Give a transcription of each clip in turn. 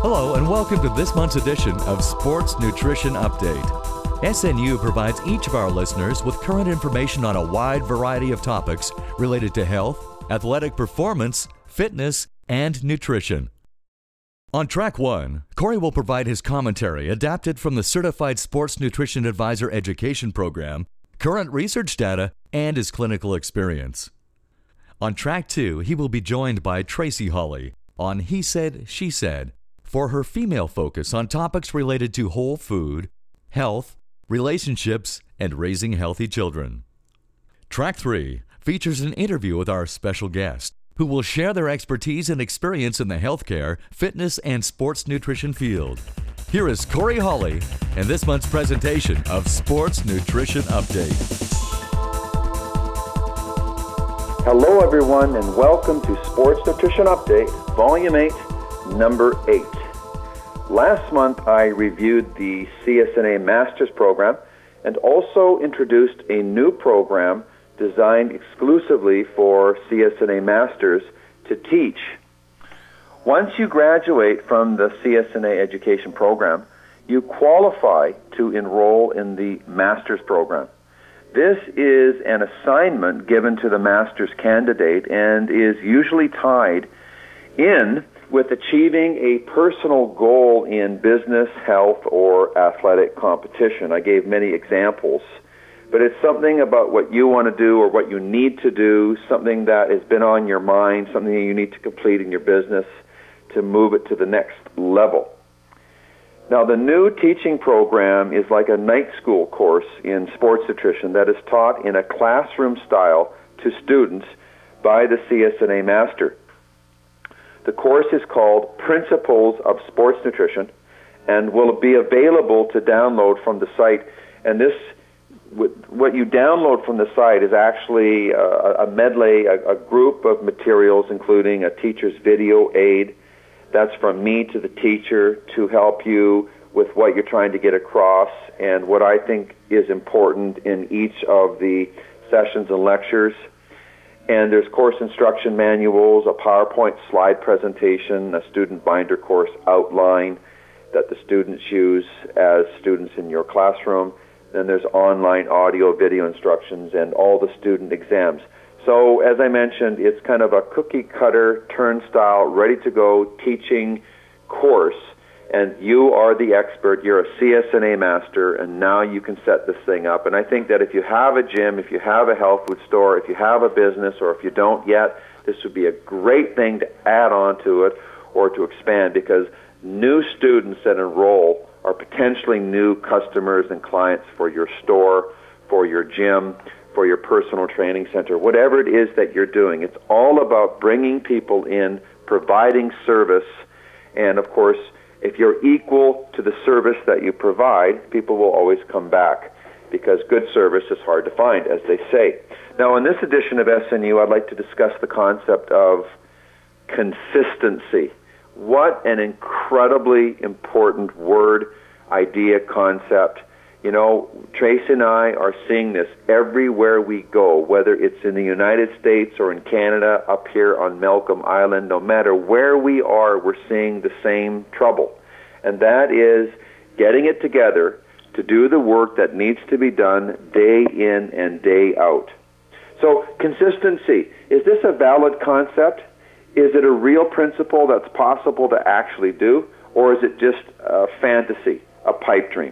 Hello and welcome to this month's edition of Sports Nutrition Update. SNU provides each of our listeners with current information on a wide variety of topics related to health, athletic performance, fitness, and nutrition. On Track 1, Corey will provide his commentary adapted from the Certified Sports Nutrition Advisor Education Program, current research data, and his clinical experience. On Track 2, he will be joined by Tracy Hawley on He Said, She Said for her female focus on topics related to whole food, health, relationships, and raising healthy children. Track 3 features an interview with our special guest, who will share their expertise and experience in the healthcare, fitness, and sports nutrition field. Here is Corey Hawley and this month's presentation of Sports Nutrition Update. Hello everyone and welcome to Sports Nutrition Update, Volume 8, Number 8. Last month I reviewed the CSNA Masters program and also introduced a new program designed exclusively for CSNA Masters to teach. Once you graduate from the CSNA education program, you qualify to enroll in the Masters program. This is an assignment given to the Masters candidate and is usually tied in with achieving a personal goal in business, health, or athletic competition. I gave many examples. But it's something about what you want to do or what you need to do, something that has been on your mind, something that you need to complete in your business to move it to the next level. Now, the new teaching program is like a night school course in sports nutrition that is taught in a classroom style to students by the CSNA Master. The course is called Principles of Sports Nutrition and will be available to download from the site. And this what you download from the site is actually a medley, a group of materials, including a teacher's video aid. That's from me to the teacher to help you with what you're trying to get across and what I think is important in each of the sessions and lectures. And there's course instruction manuals, a PowerPoint slide presentation, a student binder course outline that the students use as students in your classroom. Then there's online audio, video instructions, and all the student exams. So, as I mentioned, it's kind of a cookie-cutter, turnstile, ready-to-go teaching course, and you are the expert. You're a CSNA master, and now you can set this thing up. And I think that if you have a gym, if you have a health food store, if you have a business, or if you don't yet, this would be a great thing to add on to it or to expand, because new students that enroll are potentially new customers and clients for your store, for your gym, for your personal training center, whatever it is that you're doing. It's all about bringing people in, providing service, and of course, if you're equal to the service that you provide, people will always come back because good service is hard to find, as they say. Now, in this edition of SNU, I'd like to discuss the concept of consistency. What an incredibly important word, idea, concept. You know, Tracy and I are seeing this everywhere we go, whether it's in the United States or in Canada, up here on Malcolm Island. No matter where we are, we're seeing the same trouble. And that is getting it together to do the work that needs to be done day in and day out. So, consistency. Is this a valid concept? Is it a real principle that's possible to actually do, or is it just a fantasy, a pipe dream?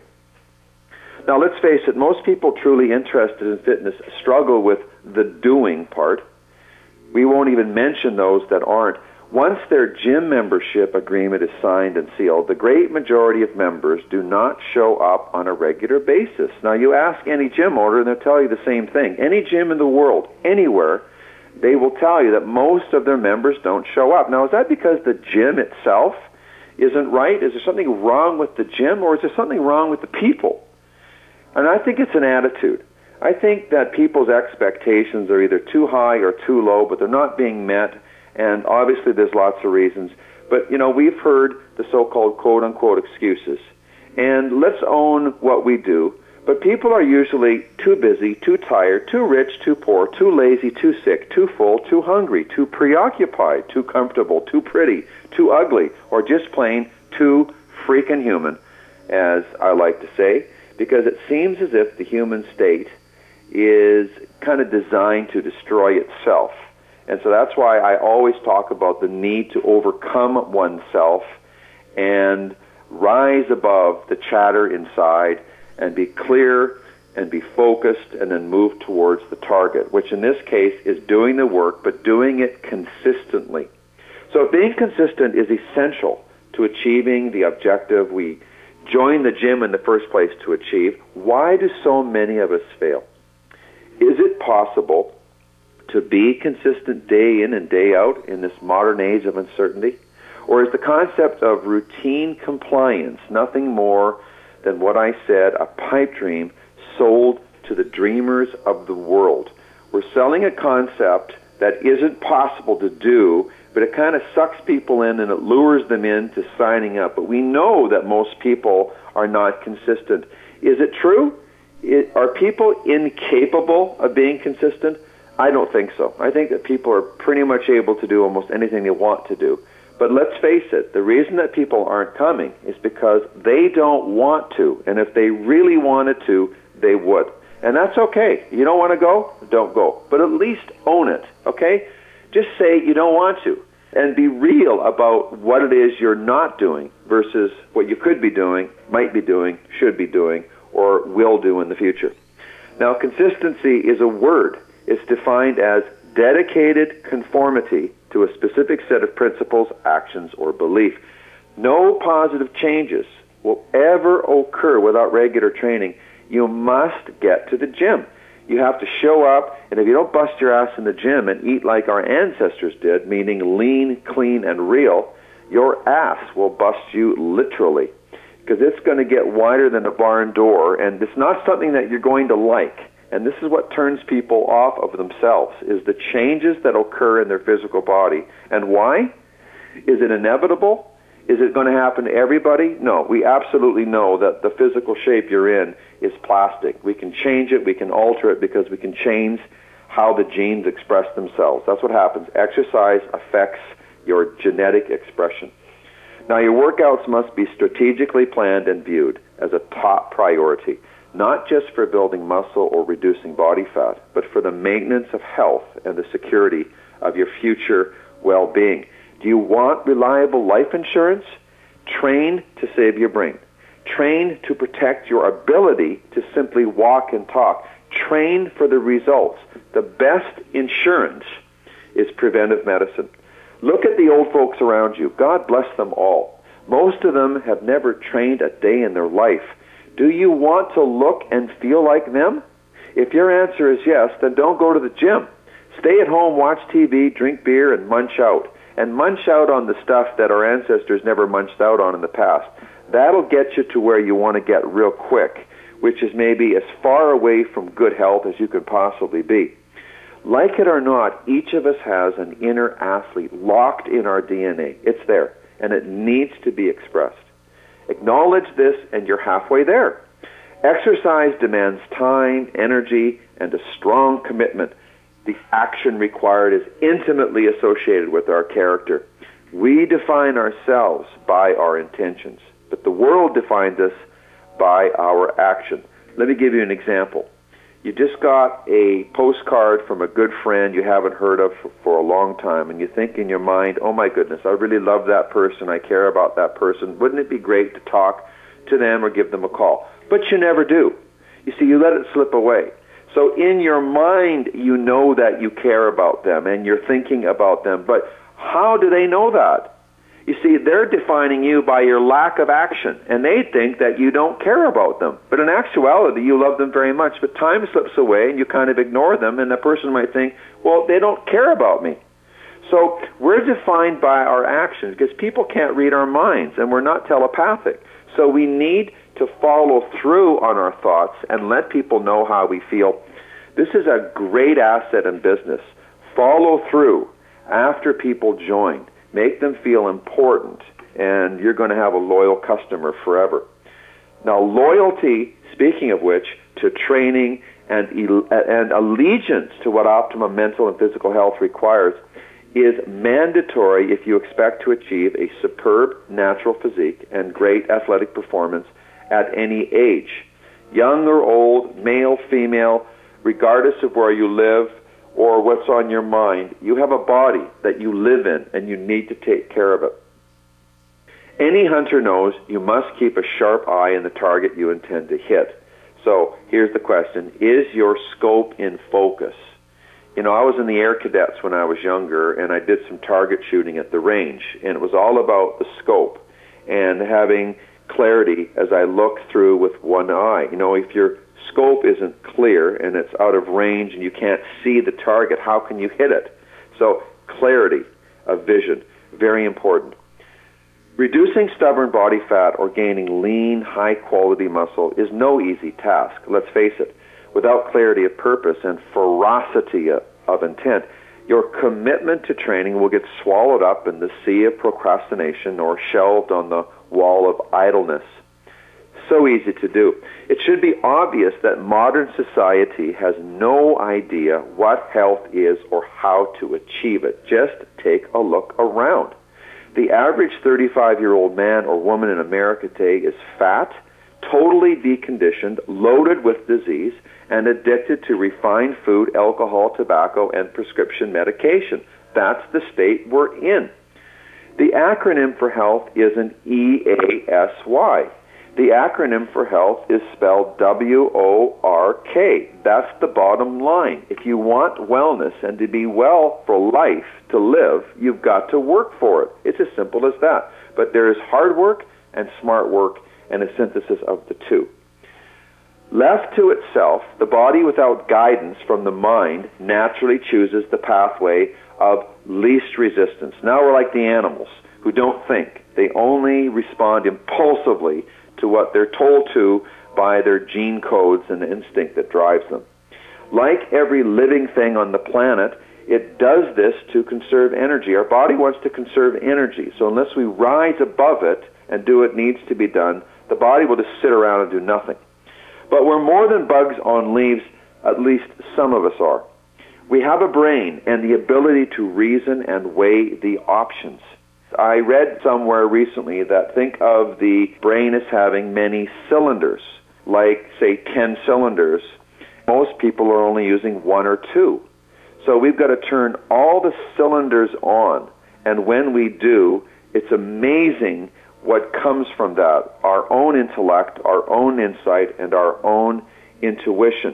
Now, let's face it, most people truly interested in fitness struggle with the doing part. We won't even mention those that aren't. Once their gym membership agreement is signed and sealed, the great majority of members do not show up on a regular basis. Now, you ask any gym owner, and they'll tell you the same thing. Any gym in the world, anywhere, they will tell you that most of their members don't show up. Now, is that because the gym itself isn't right? Is there something wrong with the gym, or is there something wrong with the people? And I think it's an attitude. I think that people's expectations are either too high or too low, but they're not being met, and obviously there's lots of reasons. But, you know, we've heard the so-called quote-unquote excuses, and let's own what we do. But people are usually too busy, too tired, too rich, too poor, too lazy, too sick, too full, too hungry, too preoccupied, too comfortable, too pretty, too ugly, or just plain too freaking human, as I like to say, because it seems as if the human state is kind of designed to destroy itself. And so that's why I always talk about the need to overcome oneself and rise above the chatter inside and be clear and be focused and then move towards the target, which in this case is doing the work, but doing it consistently. So being consistent is essential to achieving the objective we joined the gym in the first place to achieve. Why do so many of us fail? Is it possible to be consistent day in and day out in this modern age of uncertainty? Or is the concept of routine compliance nothing more than what I said, a pipe dream sold to the dreamers of the world? We're selling a concept that isn't possible to do, but it kind of sucks people in and it lures them into signing up. But we know that most people are not consistent. Is it true? Are people incapable of being consistent? I don't think so. I think that people are pretty much able to do almost anything they want to do. But let's face it, the reason that people aren't coming is because they don't want to. And if they really wanted to, they would. And that's okay. You don't want to go? Don't go. But at least own it, okay? Just say you don't want to. And be real about what it is you're not doing versus what you could be doing, might be doing, should be doing, or will do in the future. Now, consistency is a word. It's defined as dedicated conformity to a specific set of principles, actions, or belief. No positive changes will ever occur without regular training. You must get to the gym. You have to show up, and if you don't bust your ass in the gym and eat like our ancestors did, meaning lean, clean, and real, your ass will bust you literally, because it's going to get wider than a barn door, and it's not something that you're going to like. And this is what turns people off of themselves, is the changes that occur in their physical body. And why? Is it inevitable? Is it going to happen to everybody? No, we absolutely know that the physical shape you're in is plastic. We can change it, we can alter it, because we can change how the genes express themselves. That's what happens. Exercise affects your genetic expression. Now, your workouts must be strategically planned and viewed as a top priority, not just for building muscle or reducing body fat, but for the maintenance of health and the security of your future well-being. Do you want reliable life insurance? Train to save your brain. Train to protect your ability to simply walk and talk. Train for the results. The best insurance is preventive medicine. Look at the old folks around you. God bless them all. Most of them have never trained a day in their life. Do you want to look and feel like them? If your answer is yes, then don't go to the gym. Stay at home, watch TV, drink beer, and munch out. And munch out on the stuff that our ancestors never munched out on in the past. That'll get you to where you want to get real quick, which is maybe as far away from good health as you could possibly be. Like it or not, each of us has an inner athlete locked in our DNA. It's there, and it needs to be expressed. Acknowledge this, and you're halfway there. Exercise demands time, energy, and a strong commitment. The action required is intimately associated with our character. We define ourselves by our intentions, but the world defines us by our action. Let me give you an example. You just got a postcard from a good friend you haven't heard of for a long time, and you think in your mind, oh my goodness, I really love that person, I care about that person. Wouldn't it be great to talk to them or give them a call? But you never do. You see, you let it slip away. So in your mind, you know that you care about them and you're thinking about them, but how do they know that? You see, they're defining you by your lack of action, and they think that you don't care about them. But in actuality, you love them very much, but time slips away and you kind of ignore them, and the person might think, well, they don't care about me. So we're defined by our actions because people can't read our minds, and we're not telepathic. So we need to follow through on our thoughts and let people know how we feel. This is a great asset in business. Follow through after people join. Make them feel important, and you're going to have a loyal customer forever. Now, loyalty, speaking of which, to training and allegiance to what optimum mental and physical health requires is mandatory if you expect to achieve a superb natural physique and great athletic performance at any age. Young or old, male, female, regardless of where you live or what's on your mind, you have a body that you live in and you need to take care of it. Any hunter knows you must keep a sharp eye on the target you intend to hit. So here's the question, is your scope in focus? You know, I was in the Air Cadets when I was younger, and I did some target shooting at the range, and it was all about the scope and having clarity as I look through with one eye. You know, if your scope isn't clear and it's out of range and you can't see the target, how can you hit it? So clarity of vision, very important. Reducing stubborn body fat or gaining lean, high-quality muscle is no easy task, let's face it. Without clarity of purpose and ferocity of intent, your commitment to training will get swallowed up in the sea of procrastination or shelved on the wall of idleness. So easy to do. It should be obvious that modern society has no idea what health is or how to achieve it. Just take a look around. The average 35-year-old man or woman in America today is fat, totally deconditioned, loaded with disease, and addicted to refined food, alcohol, tobacco, and prescription medication. That's the state we're in. The acronym for health isn't EASY. The acronym for health is spelled WORK. That's the bottom line. If you want wellness and to be well for life, to live, you've got to work for it. It's as simple as that. But there is hard work and smart work and a synthesis of the two. Left to itself, the body without guidance from the mind naturally chooses the pathway of least resistance. Now we're like the animals who don't think. They only respond impulsively to what they're told to by their gene codes and the instinct that drives them. Like every living thing on the planet, it does this to conserve energy. Our body wants to conserve energy, so unless we rise above it and do what needs to be done, the body will just sit around and do nothing. But we're more than bugs on leaves, at least some of us are. We have a brain and the ability to reason and weigh the options. I read somewhere recently that think of the brain as having many cylinders, like, say, 10 cylinders. Most people are only using 1 or 2. So we've got to turn all the cylinders on, and when we do, it's amazing what comes from that, our own intellect, our own insight, and our own intuition.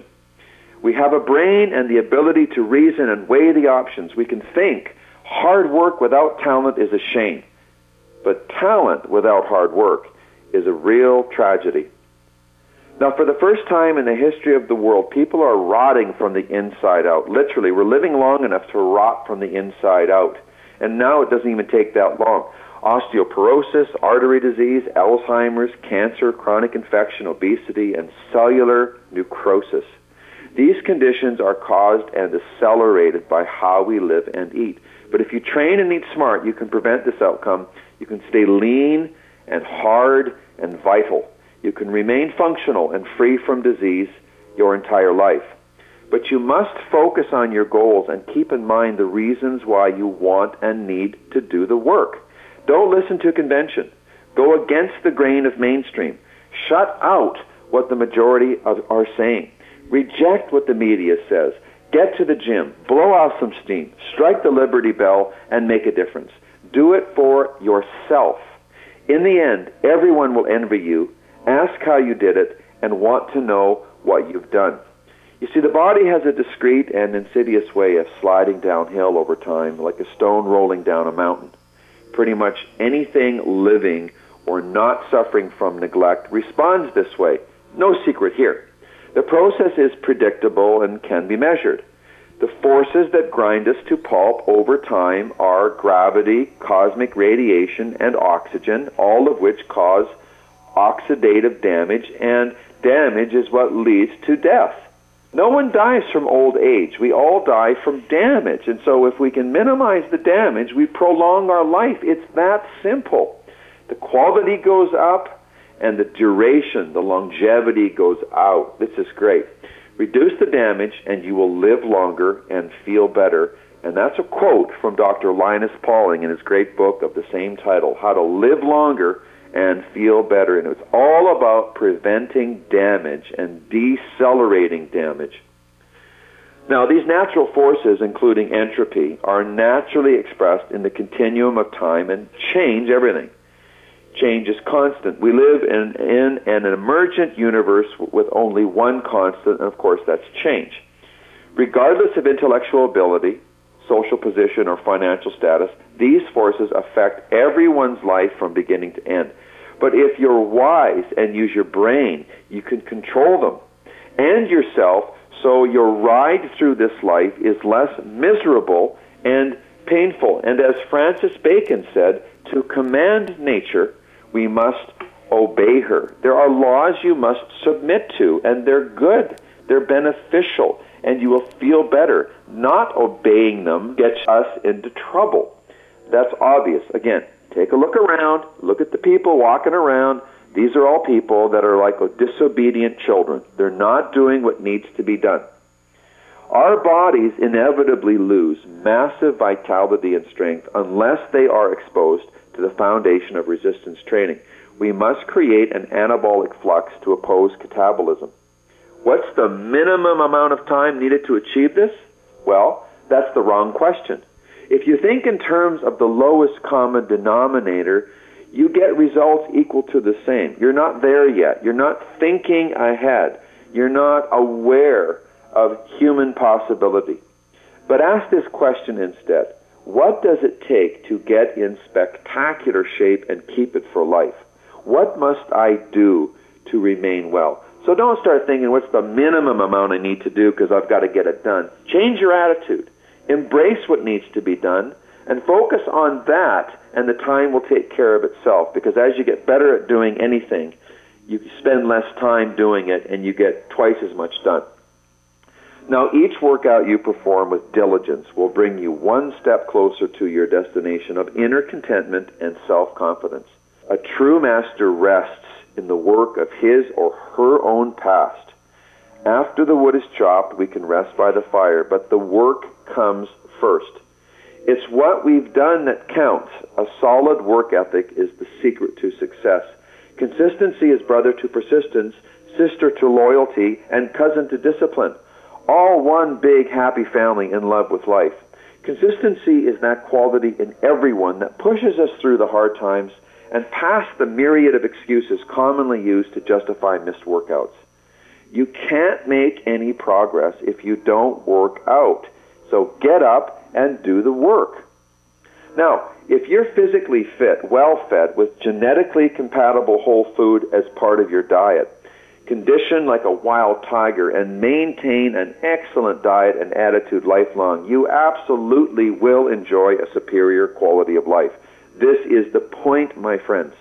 We have a brain and the ability to reason and weigh the options. We can think. Hard work without talent is a shame. But talent without hard work is a real tragedy. Now, for the first time in the history of the world, people are rotting from the inside out. Literally, we're living long enough to rot from the inside out. And now it doesn't even take that long. Osteoporosis, artery disease, Alzheimer's, cancer, chronic infection, obesity, and cellular necrosis. These conditions are caused and accelerated by how we live and eat. But if you train and eat smart, you can prevent this outcome. You can stay lean and hard and vital. You can remain functional and free from disease your entire life. But you must focus on your goals and keep in mind the reasons why you want and need to do the work. Don't listen to convention. Go against the grain of mainstream. Shut out what the majority are saying. Reject what the media says. Get to the gym. Blow off some steam. Strike the Liberty Bell and make a difference. Do it for yourself. In the end, everyone will envy you, ask how you did it, and want to know what you've done. You see, the body has a discreet and insidious way of sliding downhill over time, like a stone rolling down a mountain. Pretty much anything living or not suffering from neglect responds this way. No secret here. The process is predictable and can be measured. The forces that grind us to pulp over time are gravity, cosmic radiation, and oxygen, all of which cause oxidative damage, and damage is what leads to death. No one dies from old age. We all die from damage. And so if we can minimize the damage, we prolong our life. It's that simple. The quality goes up and the duration, the longevity goes out. This is great. Reduce the damage and you will live longer and feel better. And that's a quote from Dr. Linus Pauling in his great book of the same title, How to Live Longer and Feel Better. And it's all about preventing damage and decelerating damage. Now, these natural forces, including entropy, are naturally expressed in the continuum of time and change everything. Change is constant. We live in an emergent universe with only one constant, and of course that's change. Regardless of intellectual ability, social position, or financial status, these forces affect everyone's life from beginning to end. But if you're wise and use your brain, you can control them and yourself, so your ride through this life is less miserable and painful. And as Francis Bacon said, to command nature, we must obey her. There are laws you must submit to, and they're good. They're beneficial, and you will feel better. Not obeying them gets us into trouble. That's obvious. Again, take a look around. Look at the people walking around. These are all people that are like disobedient children. They're not doing what needs to be done. Our bodies inevitably lose massive vitality and strength unless they are exposed to the foundation of resistance training. We must create an anabolic flux to oppose catabolism. What's the minimum amount of time needed to achieve this? Well, that's the wrong question. If you think in terms of the lowest common denominator, you get results equal to the same. You're not there yet. You're not thinking ahead. You're not aware of human possibility. But ask this question instead. What does it take to get in spectacular shape and keep it for life? What must I do to remain well? So don't start thinking, what's the minimum amount I need to do because I've got to get it done. Change your attitude. Embrace what needs to be done and focus on that, and the time will take care of itself, because as you get better at doing anything, you spend less time doing it and you get twice as much done. Now, each workout you perform with diligence will bring you one step closer to your destination of inner contentment and self-confidence. A true master rests in the work of his or her own past. After the wood is chopped, we can rest by the fire, but the work comes first. It's what we've done that counts. A solid work ethic is the secret to success. Consistency is brother to persistence, sister to loyalty, and cousin to discipline. All one big happy family in love with life. Consistency is that quality in everyone that pushes us through the hard times and past the myriad of excuses commonly used to justify missed workouts. You can't make any progress if you don't work out. So get up and do the work. Now, if you're physically fit, well-fed, with genetically compatible whole food as part of your diet, condition like a wild tiger, and maintain an excellent diet and attitude lifelong, you absolutely will enjoy a superior quality of life. This is the point, my friends.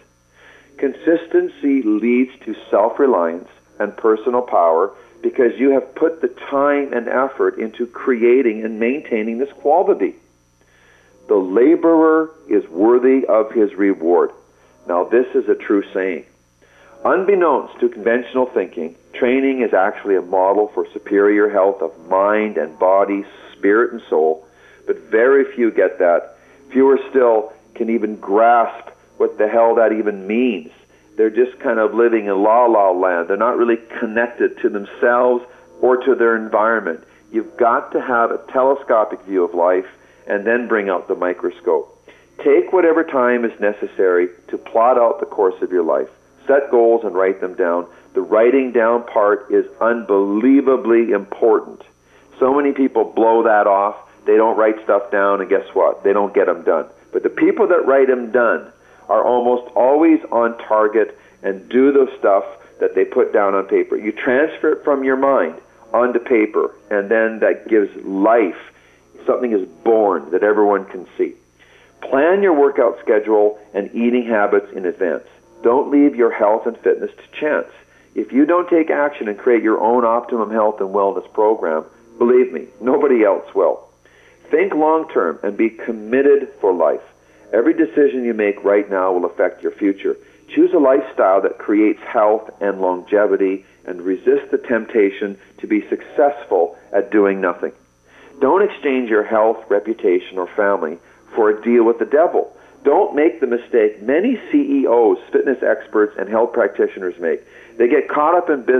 Consistency leads to self-reliance and personal power because you have put the time and effort into creating and maintaining this quality. The laborer is worthy of his reward. Now, this is a true saying. Unbeknownst to conventional thinking, training is actually a model for superior health of mind and body, spirit and soul, but very few get that. Fewer still can even grasp what the hell that even means. They're just kind of living in la-la land. They're not really connected to themselves or to their environment. You've got to have a telescopic view of life and then bring out the microscope. Take whatever time is necessary to plot out the course of your life. Set goals and write them down. The writing down part is unbelievably important. So many people blow that off. They don't write stuff down, and guess what? They don't get them done. But the people that write them done are almost always on target and do the stuff that they put down on paper. You transfer it from your mind onto paper, and then that gives life. Something is born that everyone can see. Plan your workout schedule and eating habits in advance. Don't leave your health and fitness to chance. If you don't take action and create your own optimum health and wellness program, believe me, nobody else will. Think long-term and be committed for life. Every decision you make right now will affect your future. Choose a lifestyle that creates health and longevity and resist the temptation to be successful at doing nothing. Don't exchange your health, reputation, or family for a deal with the devil. Don't make the mistake many CEOs, fitness experts, and health practitioners make. They get caught up in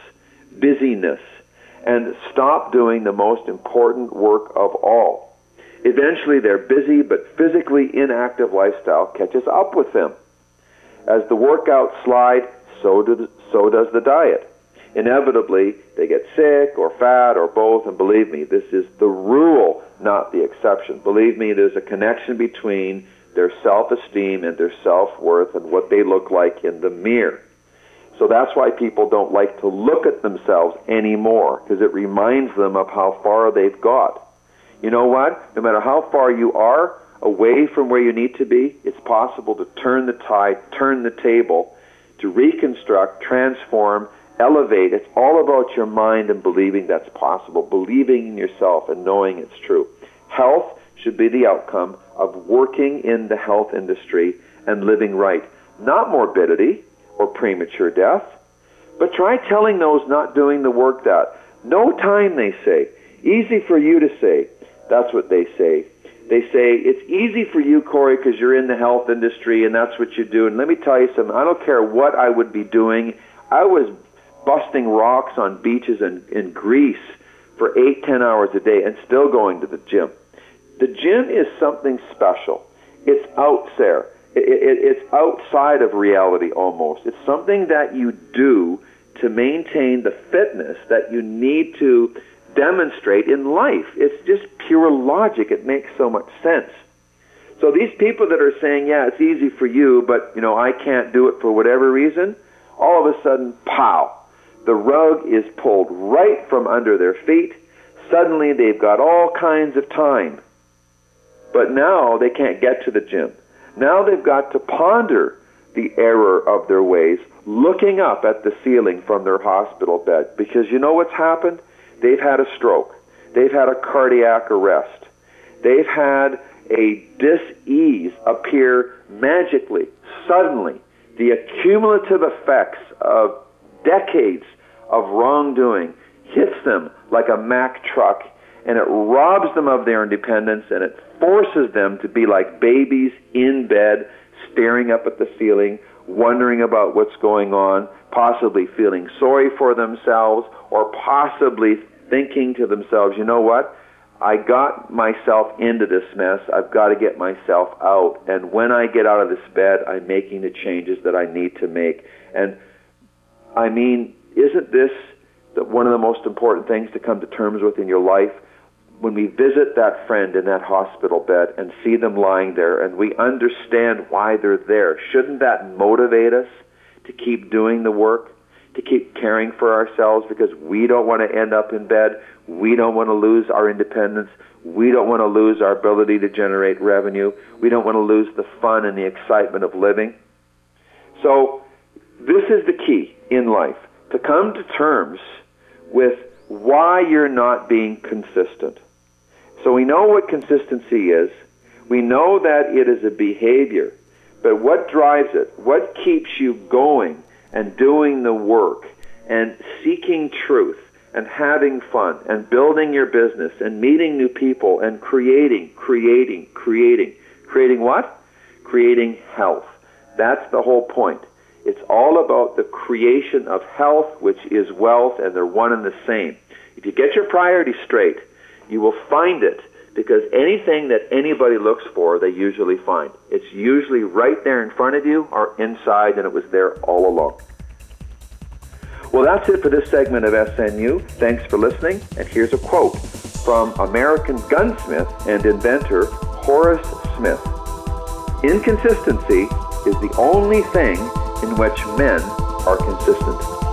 busyness, and stop doing the most important work of all. Eventually, their busy but physically inactive lifestyle catches up with them. As the workouts slide, so does the diet. Inevitably, they get sick or fat or both, and believe me, this is the rule, not the exception. Believe me, there's a connection between their self-esteem and their self-worth and what they look like in the mirror. So that's why people don't like to look at themselves anymore, because it reminds them of how far they've got. You know what? No matter how far you are away from where you need to be, it's possible to turn the tide, turn the table, to reconstruct, transform, elevate. It's all about your mind and believing that's possible, believing in yourself and knowing it's true. Health should be the outcome of working in the health industry and living right. Not morbidity or premature death, but try telling those not doing the work that. No time, they say. Easy for you to say. That's what they say. They say, it's easy for you, Corey, because you're in the health industry and that's what you do. And let me tell you something, I don't care what I would be doing. I was busting rocks on beaches in Greece for 8-10 hours a day and still going to the gym. The gym is something special. It's out there. It's outside of reality almost. It's something that you do to maintain the fitness that you need to demonstrate in life. It's just pure logic. It makes so much sense. So these people that are saying, yeah, it's easy for you, but I can't do it for whatever reason, all of a sudden, pow, the rug is pulled right from under their feet. Suddenly they've got all kinds of time. But now they can't get to the gym. Now they've got to ponder the error of their ways, looking up at the ceiling from their hospital bed. Because you know what's happened? They've had a stroke. They've had a cardiac arrest. They've had a dis-ease appear magically, suddenly. The accumulative effects of decades of wrongdoing hits them like a Mack truck, and it robs them of their independence, and it forces them to be like babies in bed, staring up at the ceiling, wondering about what's going on, possibly feeling sorry for themselves, or possibly thinking to themselves, you know what? I got myself into this mess. I've got to get myself out. And when I get out of this bed, I'm making the changes that I need to make. And I mean, isn't this one of the most important things to come to terms with in your life? When we visit that friend in that hospital bed and see them lying there and we understand why they're there, shouldn't that motivate us to keep doing the work, to keep caring for ourselves, because we don't want to end up in bed, we don't want to lose our independence, we don't want to lose our ability to generate revenue, we don't want to lose the fun and the excitement of living. So this is the key in life, to come to terms with why you're not being consistent. So we know what consistency is. We know that it is a behavior. But what drives it? What keeps you going and doing the work and seeking truth and having fun and building your business and meeting new people and creating what? Creating health. That's the whole point. It's all about the creation of health, which is wealth, and they're one and the same. If you get your priorities straight, you will find it, because anything that anybody looks for, they usually find. It's usually right there in front of you or inside, and it was there all along. Well, that's it for this segment of SNU. Thanks for listening, and here's a quote from American gunsmith and inventor Horace Smith. Inconsistency is the only thing in which men are consistent.